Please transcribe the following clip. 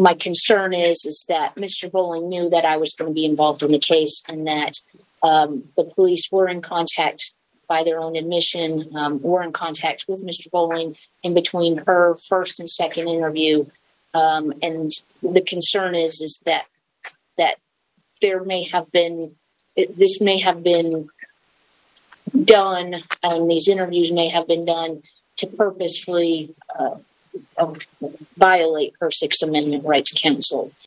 my concern is that Mr. Bowling knew that I was going to be involved in the case, and that the police were in contact by their own admission, were in contact with Mr. Bowling in between her first and second interview. And the concern is that there may have been, this may have been done, and these interviews may have been done to purposefully violate her Sixth Amendment right to counsel.